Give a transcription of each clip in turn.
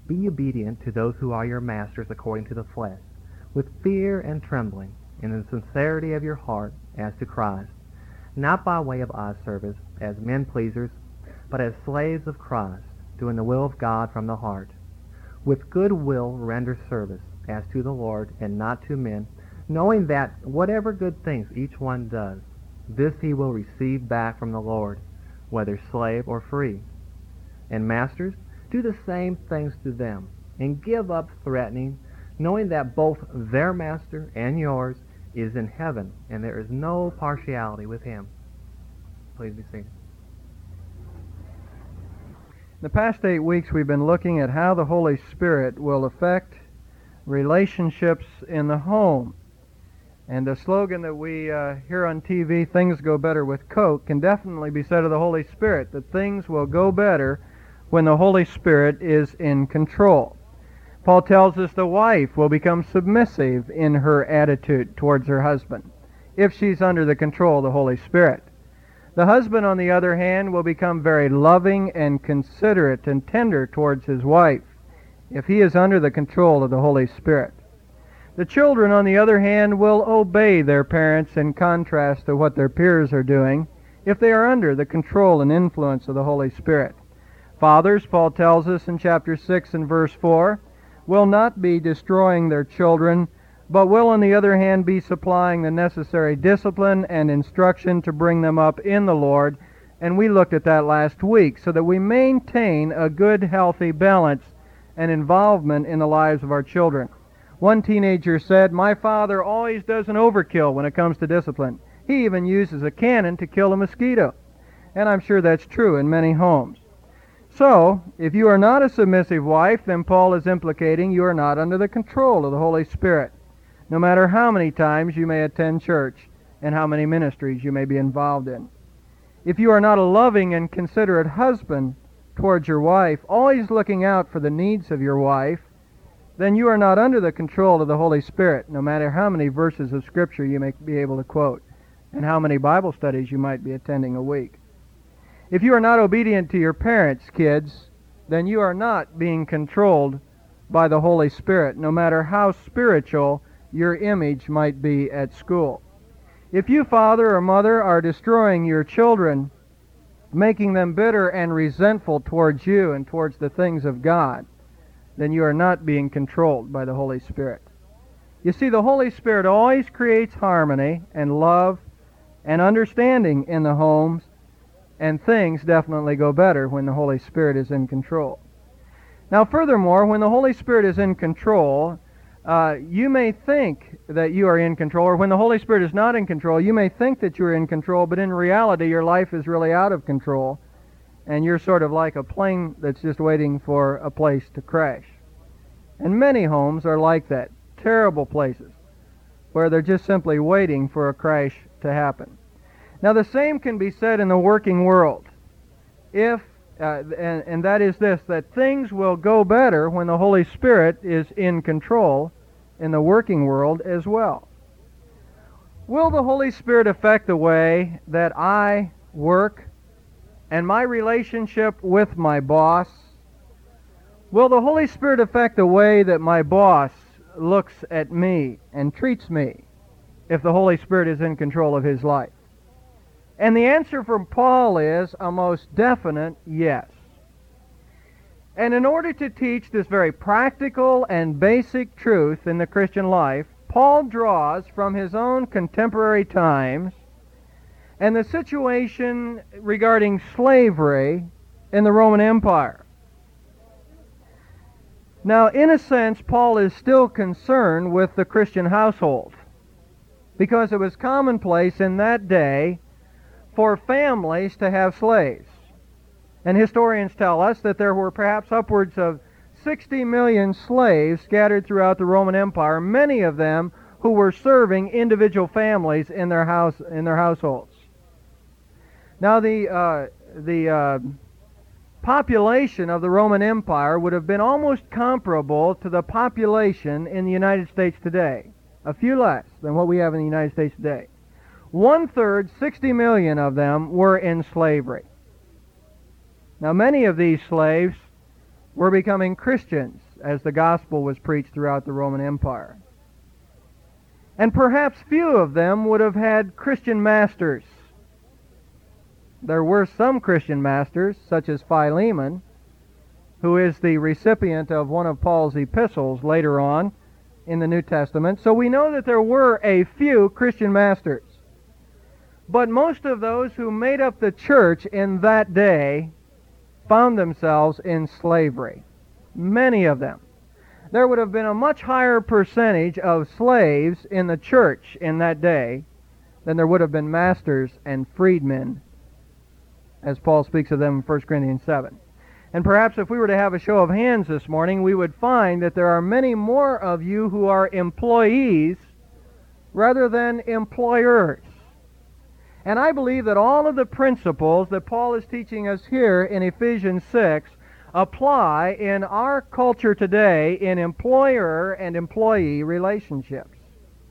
Be obedient to those who are your masters according to the flesh, with fear and trembling, in the sincerity of your heart as to Christ, not by way of eye service as men pleasers, but as slaves of Christ, doing the will of God from the heart. With good will render service as to the Lord and not to men, knowing that whatever good things each one does, this he will receive back from the Lord, whether slave or free. And masters, do the same things to them, and give up threatening, knowing that both their master and yours is in heaven, and there is no partiality with him. Please be seated. In the past 8 weeks, we've been looking at how the Holy Spirit will affect relationships in the home. And the slogan that we hear on TV, "Things go better with Coke," can definitely be said of the Holy Spirit, that things will go better when the Holy Spirit is in control. Paul tells us the wife will become submissive in her attitude towards her husband if she's under the control of the Holy Spirit. The husband, on the other hand, will become very loving and considerate and tender towards his wife if he is under the control of the Holy Spirit. The children, on the other hand, will obey their parents in contrast to what their peers are doing if they are under the control and influence of the Holy Spirit. Fathers, Paul tells us in chapter 6 and verse 4, will not be destroying their children, but will, on the other hand, be supplying the necessary discipline and instruction to bring them up in the Lord. And we looked at that last week, so that we maintain a good, healthy balance and involvement in the lives of our children. One teenager said, "My father always does an overkill when it comes to discipline. He even uses a cannon to kill a mosquito." And I'm sure that's true in many homes. So, if you are not a submissive wife, then Paul is implicating you are not under the control of the Holy Spirit, no matter how many times you may attend church and how many ministries you may be involved in. If you are not a loving and considerate husband towards your wife, always looking out for the needs of your wife, then you are not under the control of the Holy Spirit, no matter how many verses of Scripture you may be able to quote and how many Bible studies you might be attending a week. If you are not obedient to your parents, kids, then you are not being controlled by the Holy Spirit, no matter how spiritual your image might be at school. If you, father or mother, are destroying your children, making them bitter and resentful towards you and towards the things of God, then you are not being controlled by the Holy Spirit. You see, the Holy Spirit always creates harmony and love and understanding in the homes, and things definitely go better when the Holy Spirit is in control. Now, furthermore, when the Holy Spirit is in control, you may think that you are in control, or when the Holy Spirit is not in control, you may think that you're in control, but in reality your life is really out of control, and you're sort of like a plane that's just waiting for a place to crash. And many homes are like that, terrible places, where they're just simply waiting for a crash to happen. Now, the same can be said in the working world. And that is this, that things will go better when the Holy Spirit is in control in the working world as well. Will the Holy Spirit affect the way that I work and my relationship with my boss? Will the Holy Spirit affect the way that my boss looks at me and treats me if the Holy Spirit is in control of his life? And the answer from Paul is a most definite yes. And in order to teach this very practical and basic truth in the Christian life, Paul draws from his own contemporary times and the situation regarding slavery in the Roman Empire. Now, in a sense, Paul is still concerned with the Christian household, because it was commonplace in that day for families to have slaves. And historians tell us that there were perhaps upwards of 60 million slaves scattered throughout the Roman Empire, many of them who were serving individual families in their households. Now, the population of the Roman Empire would have been almost comparable to the population in the United States today, a few less than what we have in the United States today. 1/3, 60 million of them, were in slavery. Now, many of these slaves were becoming Christians as the gospel was preached throughout the Roman Empire. And perhaps few of them would have had Christian masters. There were some Christian masters, such as Philemon, who is the recipient of one of Paul's epistles later on in the New Testament. So we know that there were a few Christian masters. But most of those who made up the church in that day found themselves in slavery. Many of them. There would have been a much higher percentage of slaves in the church in that day than there would have been masters and freedmen, as Paul speaks of them in 1 Corinthians 7. And perhaps if we were to have a show of hands this morning, we would find that there are many more of you who are employees rather than employers. And I believe that all of the principles that Paul is teaching us here in Ephesians 6 apply in our culture today in employer and employee relationships.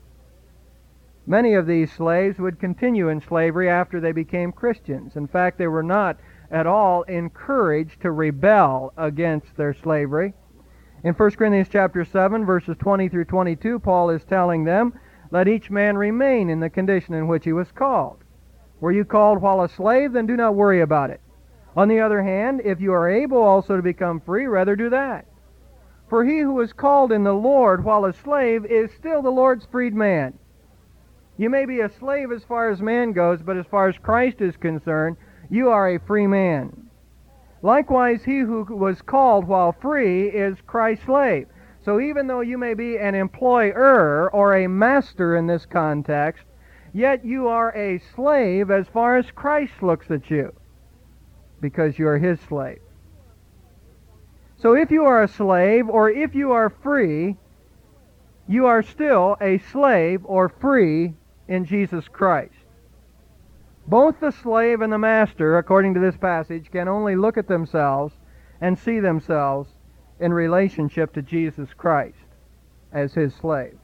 Many of these slaves would continue in slavery after they became Christians. In fact, they were not at all encouraged to rebel against their slavery. In 1 Corinthians chapter 7, verses 20 through 22, Paul is telling them, "Let each man remain in the condition in which he was called. Were you called while a slave? Then do not worry about it. On the other hand, if you are able also to become free, rather do that. For he who is called in the Lord while a slave is still the Lord's freed man." You may be a slave as far as man goes, but as far as Christ is concerned, you are a free man. Likewise, he who was called while free is Christ's slave. So even though you may be an employer or a master in this context, yet you are a slave as far as Christ looks at you, because you are his slave. So if you are a slave or if you are free, you are still a slave or free in Jesus Christ. Both the slave and the master, according to this passage, can only look at themselves and see themselves in relationship to Jesus Christ as his slave.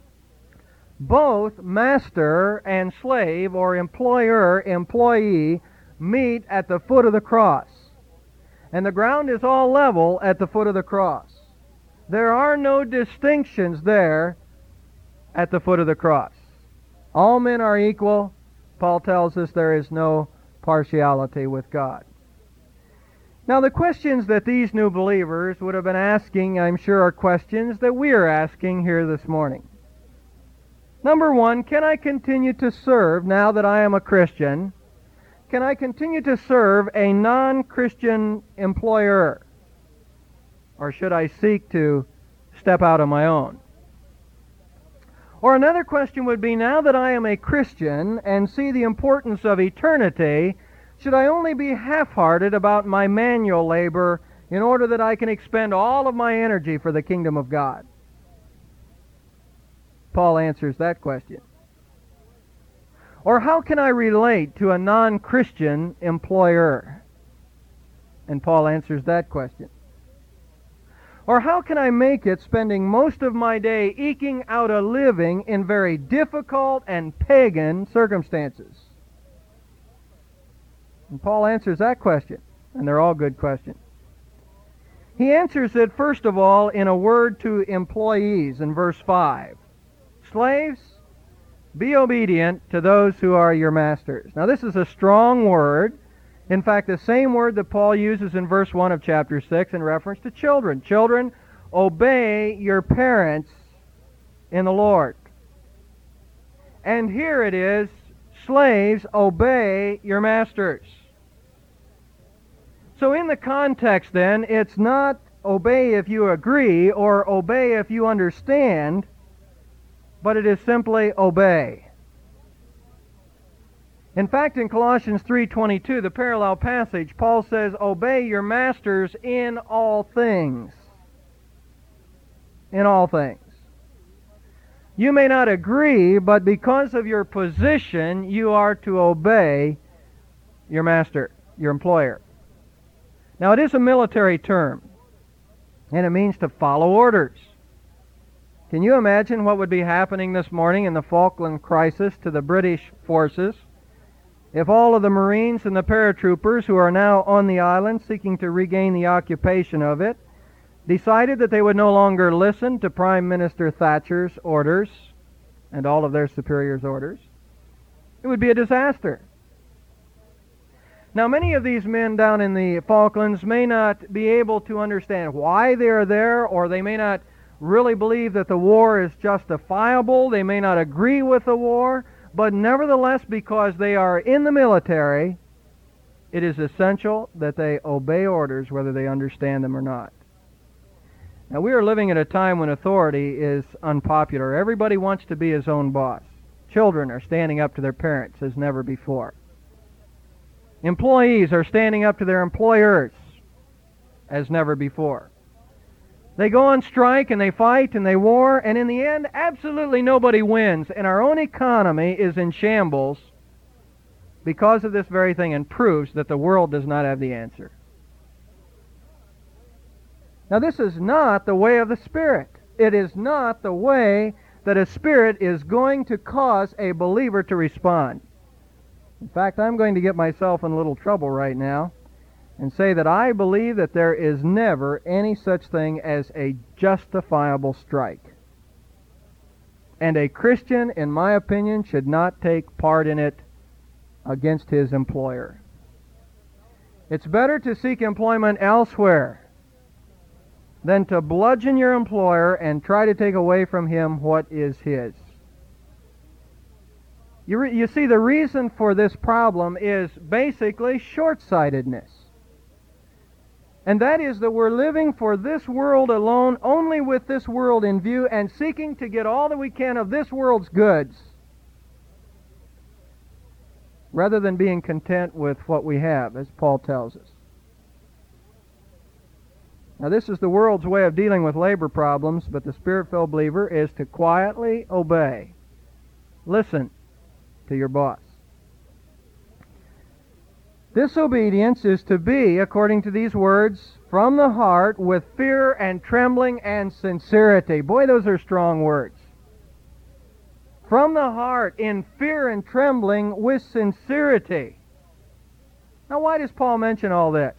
Both master and slave, or employer, employee, meet at the foot of the cross. And the ground is all level at the foot of the cross. There are no distinctions there at the foot of the cross. All men are equal. Paul tells us there is no partiality with God. Now, the questions that these new believers would have been asking, I'm sure, are questions that we are asking here this morning. Number one, can I continue to serve now that I am a Christian? Can I continue to serve a non-Christian employer? Or should I seek to step out on my own? Or another question would be, now that I am a Christian and see the importance of eternity, should I only be half-hearted about my manual labor in order that I can expend all of my energy for the kingdom of God? Paul answers that question. Or how can I relate to a non-Christian employer? And Paul answers that question. Or how can I make it spending most of my day eking out a living in very difficult and pagan circumstances? And Paul answers that question, and they're all good questions. He answers it, first of all, in a word to employees in verse 5. Slaves, be obedient to those who are your masters. Now this is a strong word. In fact, the same word that Paul uses in verse 1 of chapter 6 in reference to children. Children, obey your parents in the Lord. And here it is, slaves, obey your masters. So in the context then, it's not obey if you agree or obey if you understand, but it is simply obey. In fact, in Colossians 3:22, the parallel passage, Paul says, obey your masters in all things. In all things. You may not agree, but because of your position, you are to obey your master, your employer. Now, it is a military term, and it means to follow orders. Can you imagine what would be happening this morning in the Falkland crisis to the British forces if all of the Marines and the paratroopers who are now on the island seeking to regain the occupation of it, decided that they would no longer listen to Prime Minister Thatcher's orders and all of their superiors' orders, it would be a disaster. Now, many of these men down in the Falklands may not be able to understand why they are there, or they may not really believe that the war is justifiable. They may not agree with the war, but nevertheless, because they are in the military, it is essential that they obey orders whether they understand them or not. Now, we are living at a time when authority is unpopular. Everybody wants to be his own boss. Children are standing up to their parents as never before. Employees are standing up to their employers as never before. They go on strike and they fight and they war, and in the end, absolutely nobody wins. And our own economy is in shambles because of this very thing, and proves that the world does not have the answer. Now, this is not the way of the Spirit. It is not the way that a Spirit is going to cause a believer to respond. In fact, I'm going to get myself in a little trouble right now and say that I believe that there is never any such thing as a justifiable strike. And a Christian, in my opinion, should not take part in it against his employer. It's better to seek employment elsewhere than to bludgeon your employer and try to take away from him what is his. You see, the reason for this problem is basically short-sightedness. And that is that we're living for this world alone, only with this world in view, and seeking to get all that we can of this world's goods, rather than being content with what we have, as Paul tells us. Now, this is the world's way of dealing with labor problems, but the Spirit-filled believer is to quietly obey. Listen to your boss. This obedience is to be, according to these words, from the heart with fear and trembling and sincerity. Boy, those are strong words. From the heart, in fear and trembling, with sincerity. Now, why does Paul mention all this?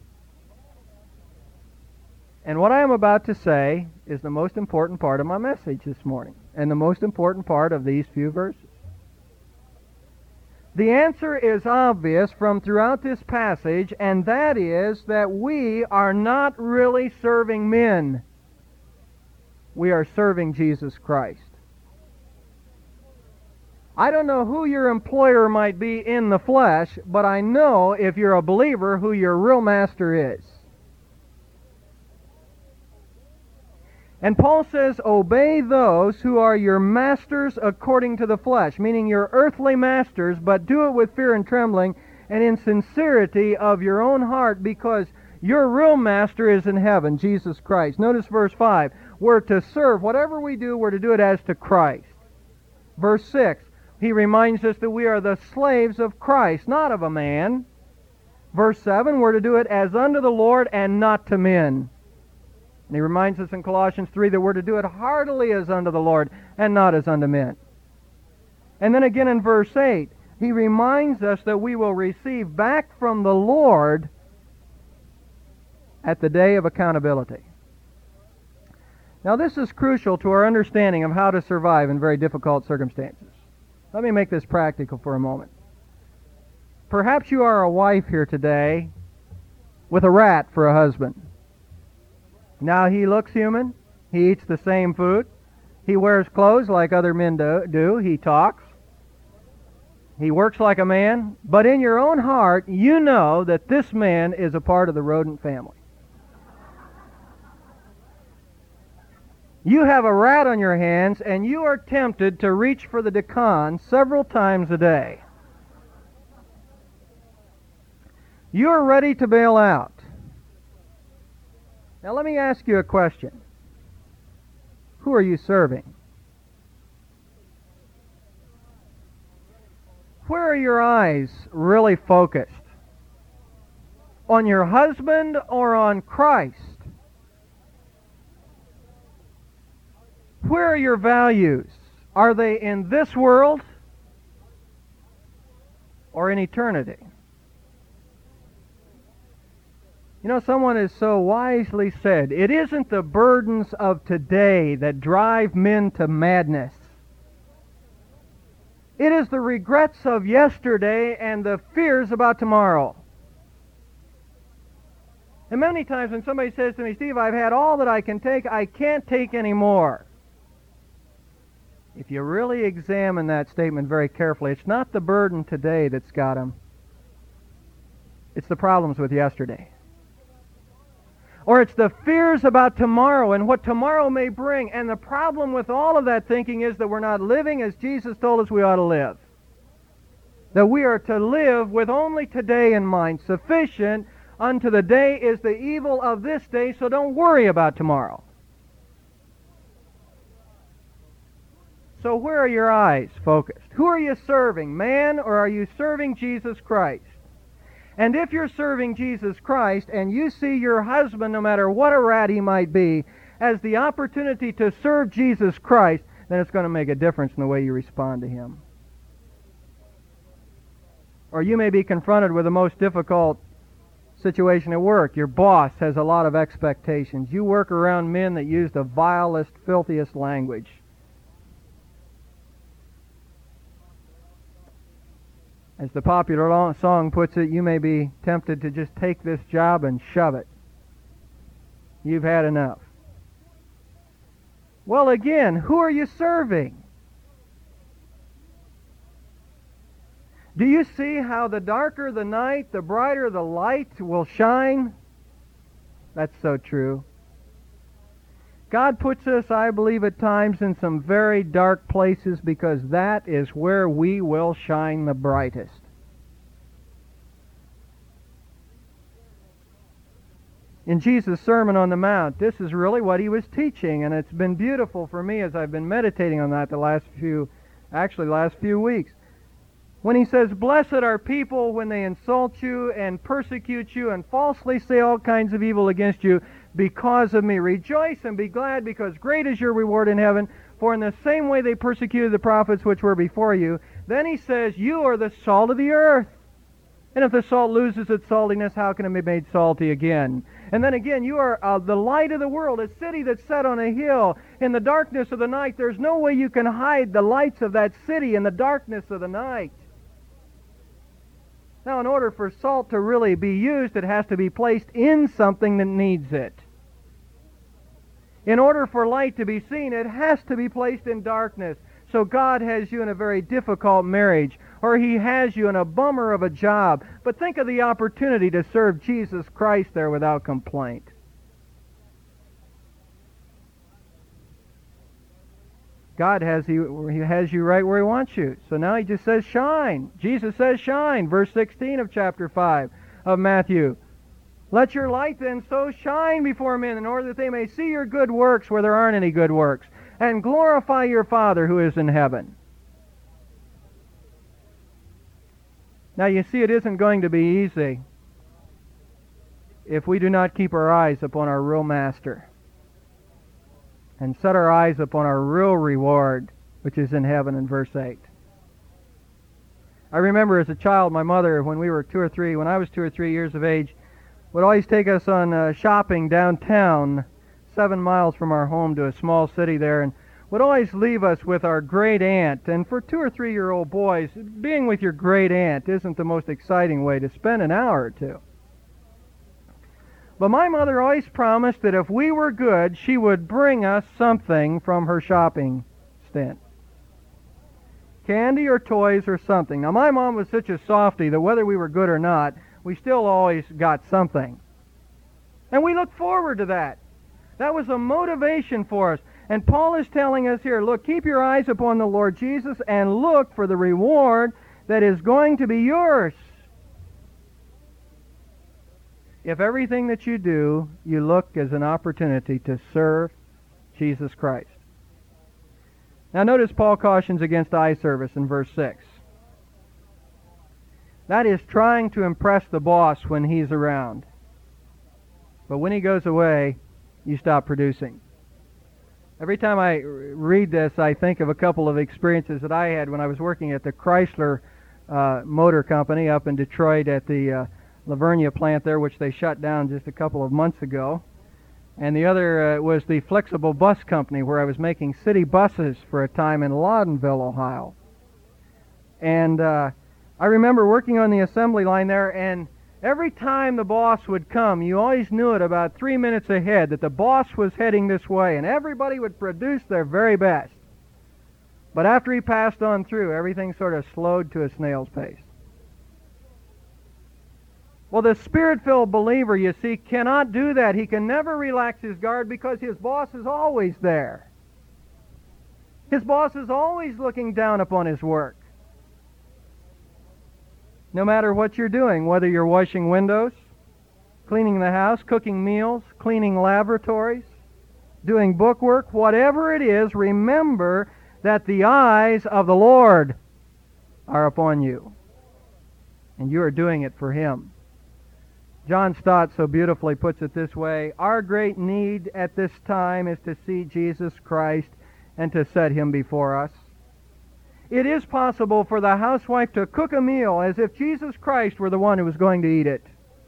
And what I am about to say is the most important part of my message this morning, and the most important part of these few verses. The answer is obvious from throughout this passage, and that is that we are not really serving men. We are serving Jesus Christ. I don't know who your employer might be in the flesh, but I know, if you're a believer, who your real master is. And Paul says, obey those who are your masters according to the flesh, meaning your earthly masters, but do it with fear and trembling and in sincerity of your own heart, because your real master is in heaven, Jesus Christ. Notice verse 5. We're to serve. Whatever we do, we're to do it as to Christ. Verse 6. He reminds us that we are the slaves of Christ, not of a man. Verse 7. We're to do it as unto the Lord and not to men. And he reminds us in Colossians 3 that we're to do it heartily as unto the Lord and not as unto men. And then again in verse 8, he reminds us that we will receive back from the Lord at the day of accountability. Now, this is crucial to our understanding of how to survive in very difficult circumstances. Let me make this practical for a moment. Perhaps you are a wife here today with a rat for a husband. Now, he looks human. He eats the same food. He wears clothes like other men do. He talks. He works like a man. But in your own heart, you know that this man is a part of the rodent family. You have a rat on your hands, and you are tempted to reach for the Dacan several times a day. You are ready to bail out. Now let me ask you a question. Who are you serving? Where are your eyes really focused? On your husband or on Christ? Where are your values? Are they in this world or in eternity? You know, someone has so wisely said, it isn't the burdens of today that drive men to madness. It is the regrets of yesterday and the fears about tomorrow. And many times when somebody says to me, Steve, I've had all that I can take, I can't take any more. If you really examine that statement very carefully, it's not the burden today that's got them. It's the problems with yesterday. Or it's the fears about tomorrow and what tomorrow may bring. And the problem with all of that thinking is that we're not living as Jesus told us we ought to live. That we are to live with only today in mind. Sufficient unto the day is the evil of this day, so don't worry about tomorrow. So where are your eyes focused? Who are you serving, man, or are you serving Jesus Christ? And if you're serving Jesus Christ and you see your husband, no matter what a rat he might be, as the opportunity to serve Jesus Christ, then it's going to make a difference in the way you respond to him. Or you may be confronted with the most difficult situation at work. Your boss has a lot of expectations. You work around men that use the vilest, filthiest language. As the popular song puts it, you may be tempted to just take this job and shove it. You've had enough. Well, again, who are you serving? Do you see how the darker the night, the brighter the light will shine? That's so true. God puts us, I believe, at times in some very dark places because that is where we will shine the brightest. In Jesus' Sermon on the Mount, this is really what he was teaching, and it's been beautiful for me as I've been meditating on that the last few weeks. When he says, "Blessed are people when they insult you and persecute you and falsely say all kinds of evil against you because of me. Rejoice and be glad, because great is your reward in heaven. For in the same way they persecuted the prophets which were before you." Then he says, "You are the salt of the earth. And if the salt loses its saltiness, how can it be made salty again? And then again, you are the light of the world, a city that's set on a hill. In the darkness of the night, there's no way you can hide the lights of that city in the darkness of the night." Now, in order for salt to really be used, it has to be placed in something that needs it. In order for light to be seen, it has to be placed in darkness. So God has you in a very difficult marriage, or he has you in a bummer of a job. But think of the opportunity to serve Jesus Christ there without complaint. God has you right where he wants you. So now he just says shine. Jesus says shine. Verse 16 of chapter 5 of Matthew. "Let your light then so shine before men in order that they may see your good works where there aren't any good works, and glorify your Father who is in heaven." Now you see, it isn't going to be easy if we do not keep our eyes upon our real Master and set our eyes upon our real reward, which is in heaven in verse 8. I remember as a child, my mother, when I was 2 or 3 years of age, would always take us on shopping downtown, 7 miles from our home to a small city there, and would always leave us with our great aunt. And for 2 or 3-year-old boys, being with your great aunt isn't the most exciting way to spend an hour or two. But my mother always promised that if we were good, she would bring us something from her shopping stint. Candy or toys or something. Now my mom was such a softie that whether we were good or not, we still always got something. And we looked forward to that. That was a motivation for us. And Paul is telling us here, look, keep your eyes upon the Lord Jesus and look for the reward that is going to be yours. If everything that you do, you look as an opportunity to serve Jesus Christ. Now notice Paul cautions against eye service in verse 6. That is trying to impress the boss when he's around. But when he goes away, you stop producing. Every time I read this, I think of a couple of experiences that I had when I was working at the Chrysler Motor Company up in Detroit at the Lavernia plant there, which they shut down just a couple of months ago. And the other was the Flexible Bus Company, where I was making city buses for a time in Loudonville, Ohio. And I remember working on the assembly line there, and every time the boss would come, you always knew it about 3 minutes ahead that the boss was heading this way, and everybody would produce their very best. But after he passed on through, everything sort of slowed to a snail's pace. Well, the Spirit-filled believer, you see, cannot do that. He can never relax his guard because his boss is always there. His boss is always looking down upon his work. No matter what you're doing, whether you're washing windows, cleaning the house, cooking meals, cleaning laboratories, doing bookwork, whatever it is, remember that the eyes of the Lord are upon you. And you are doing it for Him. John Stott so beautifully puts it this way: our great need at this time is to see Jesus Christ and to set Him before us. It is possible for the housewife to cook a meal as if Jesus Christ were the one who was going to eat it.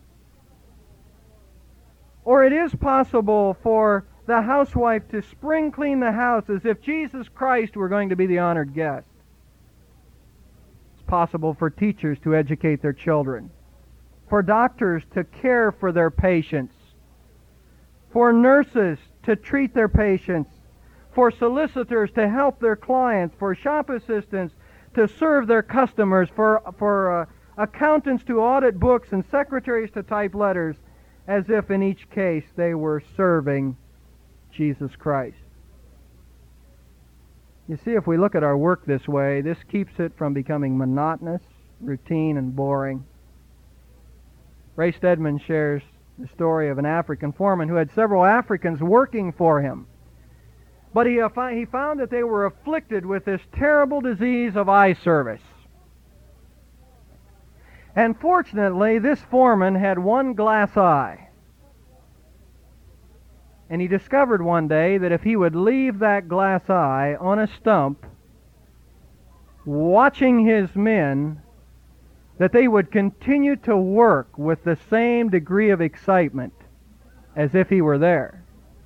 Or it is possible for the housewife to spring clean the house as if Jesus Christ were going to be the honored guest. It's possible for teachers to educate their children, for doctors to care for their patients, for nurses to treat their patients, for solicitors to help their clients, for shop assistants to serve their customers, for accountants to audit books, and secretaries to type letters, as if in each case they were serving Jesus Christ. You see, if we look at our work this way, this keeps it from becoming monotonous, routine, and boring. Ray Stedman shares the story of an African foreman who had several Africans working for him. But he found that they were afflicted with this terrible disease of eye service. And fortunately, this foreman had one glass eye. And he discovered one day that if he would leave that glass eye on a stump, watching his men, that they would continue to work with the same degree of excitement as if he were there.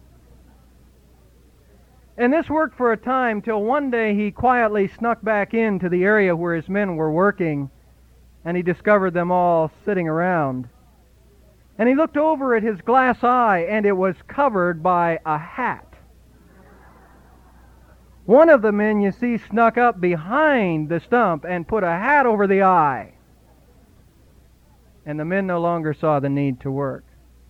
And this worked for a time till one day he quietly snuck back into the area where his men were working, and he discovered them all sitting around. And he looked over at his glass eye, and it was covered by a hat. One of the men, you see, snuck up behind the stump and put a hat over the eye. And the men no longer saw the need to work.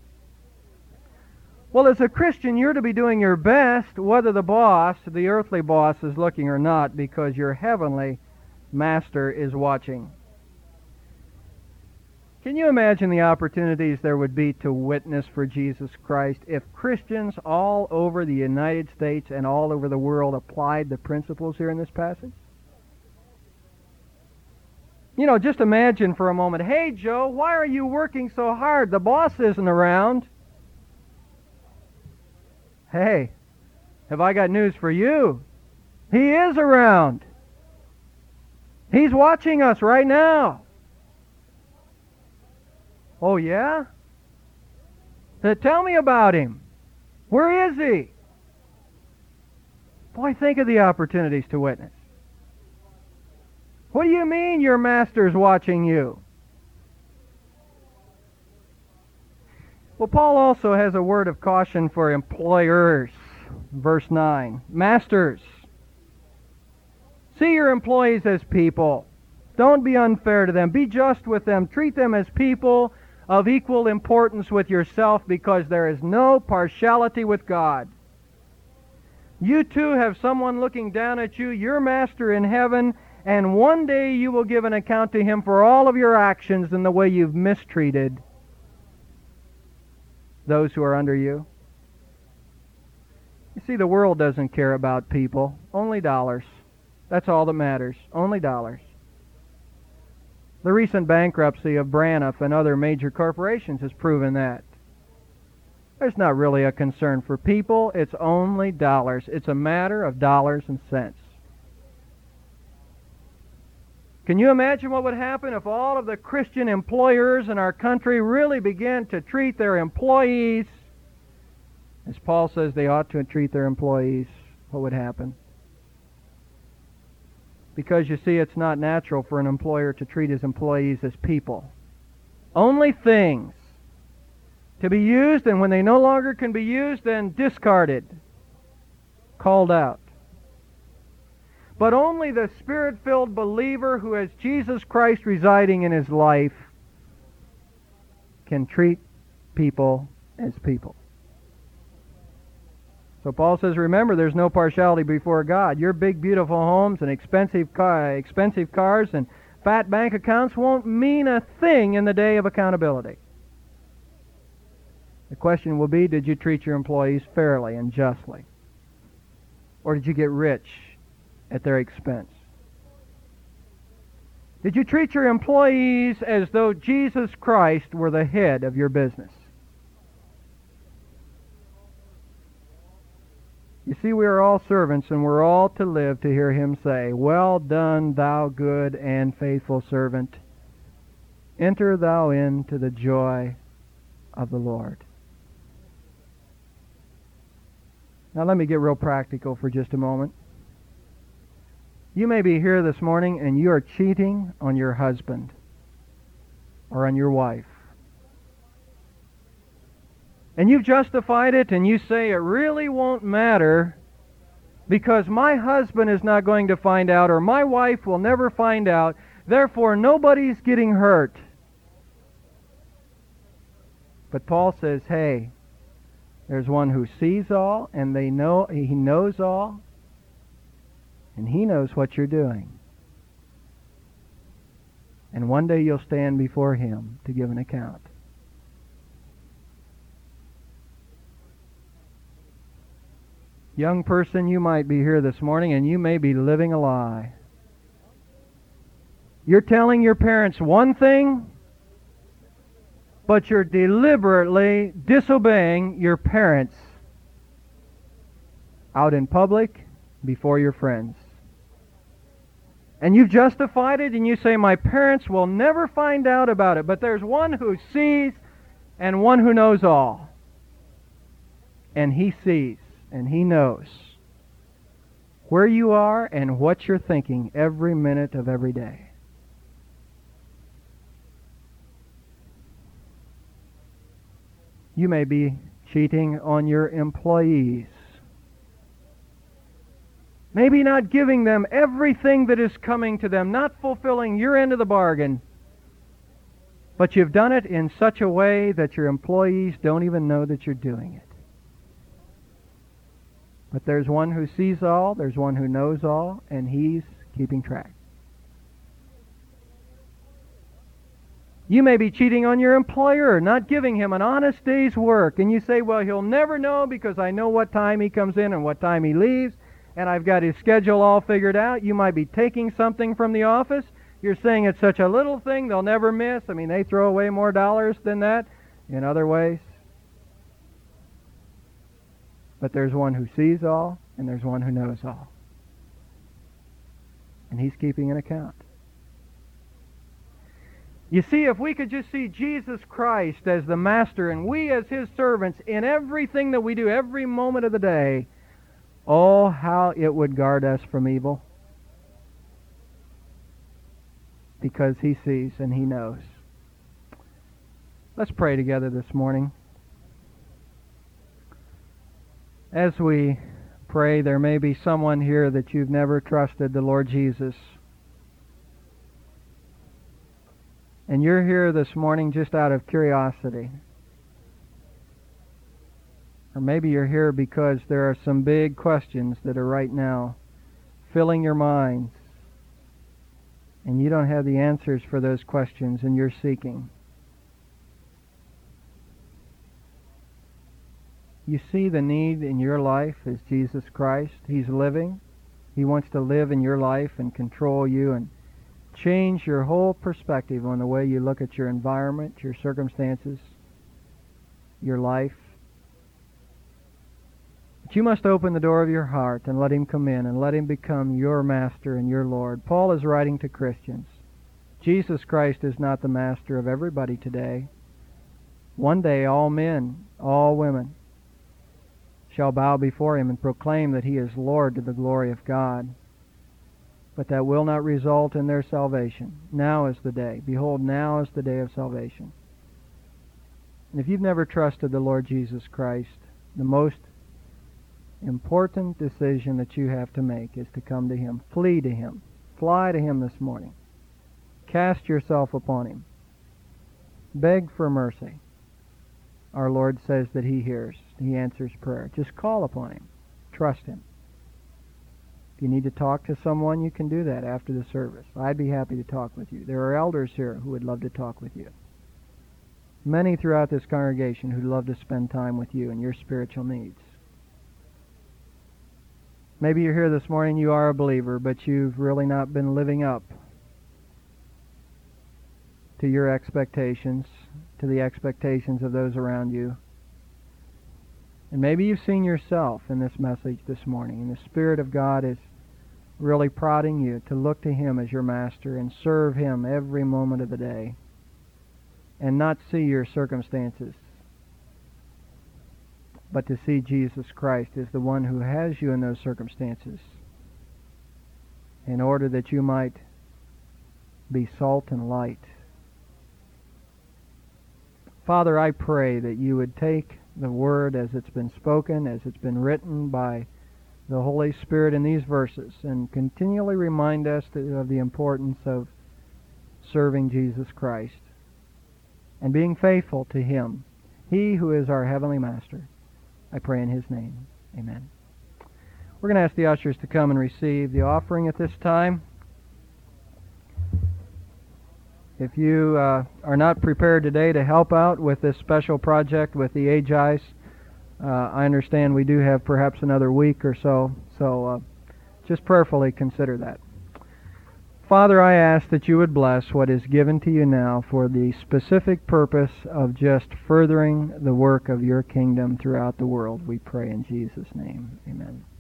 Well, as a Christian, you're to be doing your best, whether the boss, the earthly boss, is looking or not, because your heavenly master is watching. Can you imagine the opportunities there would be to witness for Jesus Christ if Christians all over the United States and all over the world applied the principles here in this passage? You know, just imagine for a moment, hey Joe, why are you working so hard? The boss isn't around. Hey, have I got news for you? He is around. He's watching us right now. Oh yeah? Tell me about him. Where is he? Boy, think of the opportunities to witness. What do you mean your master's watching you? Well, Paul also has a word of caution for employers. Verse 9. Masters, see your employees as people. Don't be unfair to them. Be just with them. Treat them as people of equal importance with yourself, because there is no partiality with God. You too have someone looking down at you, your master in heaven, and one day you will give an account to him for all of your actions and the way you've mistreated those who are under you. You see, the world doesn't care about people, only dollars. That's all that matters, only dollars. The recent bankruptcy of Braniff and other major corporations has proven that. There's not really a concern for people, it's only dollars. It's a matter of dollars and cents. Can you imagine what would happen if all of the Christian employers in our country really began to treat their employees as Paul says they ought to treat their employees? What would happen? Because you see, it's not natural for an employer to treat his employees as people. Only things to be used, and when they no longer can be used, then discarded, called out. But only the Spirit-filled believer who has Jesus Christ residing in his life can treat people as people. So Paul says, remember, there's no partiality before God. Your big, beautiful homes and expensive cars and fat bank accounts won't mean a thing in the day of accountability. The question will be, did you treat your employees fairly and justly? Or did you get rich at their expense? Did you treat your employees as though Jesus Christ were the head of your business? You see, we are all servants, and we're all to live to hear Him say, "Well done, thou good and faithful servant. Enter thou into the joy of the Lord." Now let me get real practical for just a moment. You may be here this morning and you are cheating on your husband or on your wife. And you've justified it and you say it really won't matter because my husband is not going to find out or my wife will never find out, therefore nobody's getting hurt. But Paul says, hey, there's one who sees all and he knows all, and he knows what you're doing. And one day you'll stand before him to give an account. Young person, you might be here this morning and you may be living a lie. You're telling your parents one thing, but you're deliberately disobeying your parents out in public before your friends. And you've justified it and you say, my parents will never find out about it, but there's one who sees and one who knows all. And he sees and he knows where you are and what you're thinking every minute of every day. You may be cheating on your employees. Maybe not giving them everything that is coming to them, not fulfilling your end of the bargain. But you've done it in such a way that your employees don't even know that you're doing it. But there's one who sees all, there's one who knows all, and he's keeping track. You may be cheating on your employer, not giving him an honest day's work. And you say, well, he'll never know because I know what time he comes in and what time he leaves, and I've got his schedule all figured out. You might be taking something from the office. You're saying it's such a little thing they'll never miss. I mean, they throw away more dollars than that in other ways. But there's one who sees all, and there's one who knows all. And he's keeping an account. You see, if we could just see Jesus Christ as the master and we as his servants in everything that we do, every moment of the day, oh, how it would guard us from evil. Because he sees and he knows. Let's pray together this morning. As we pray, there may be someone here that you've never trusted the Lord Jesus. And you're here this morning just out of curiosity. Or maybe you're here because there are some big questions that are right now filling your minds. And you don't have the answers for those questions and you're seeking. You see the need in your life is Jesus Christ. He's living. He wants to live in your life and control you and change your whole perspective on the way you look at your environment, your circumstances, your life. But you must open the door of your heart and let him come in and let him become your master and your Lord. Paul is writing to Christians. Jesus Christ is not the master of everybody today. One day all men, all women, shall bow before him and proclaim that he is Lord to the glory of God. But that will not result in their salvation. Now is the day. Behold, now is the day of salvation. And if you've never trusted the Lord Jesus Christ, the most important decision that you have to make is to come to him. Flee to him. Fly to him this morning. Cast yourself upon him. Beg for mercy. Our Lord says that he hears. He answers prayer. Just call upon him. Trust him. If you need to talk to someone, you can do that after the service. I'd be happy to talk with you. There are elders here who would love to talk with you. Many throughout this congregation who'd love to spend time with you and your spiritual needs. Maybe you're here this morning, you are a believer, but you've really not been living up to your expectations, to the expectations of those around you. And maybe you've seen yourself in this message this morning, and the Spirit of God is really prodding you to look to him as your master and serve him every moment of the day and not see your circumstances, but to see Jesus Christ as the one who has you in those circumstances in order that you might be salt and light. Father, I pray that you would take the Word as it's been spoken, as it's been written by the Holy Spirit in these verses, and continually remind us of the importance of serving Jesus Christ and being faithful to him, he who is our Heavenly Master. I pray in his name. Amen. We're going to ask the ushers to come and receive the offering at this time. If you are not prepared today to help out with this special project with the Agies, I understand we do have perhaps another week or so, just prayerfully consider that. Father, I ask that you would bless what is given to you now for the specific purpose of just furthering the work of your kingdom throughout the world. We pray in Jesus' name. Amen.